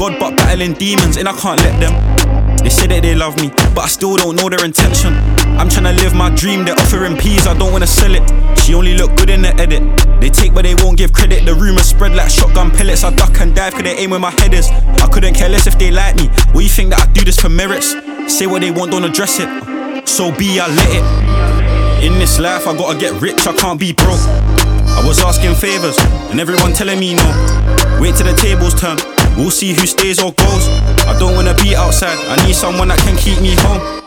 God but battling demons, and I can't let them. They say that they love me, but I still don't know their intention. I'm tryna live my dream, they're offering peas, I don't wanna sell it. She only look good in the edit. They take but they won't give credit. The rumours spread like shotgun pellets. I duck and dive cause they aim where my head is. I couldn't care less if they like me. What you think that I do this for merits? Say what they want, don't address it. So be, I let it. In this life I gotta get rich, I can't be broke. I was asking favours and everyone telling me no. Wait till the tables turn, we'll see who stays or goes. I don't wanna be outside, I need someone that can keep me home.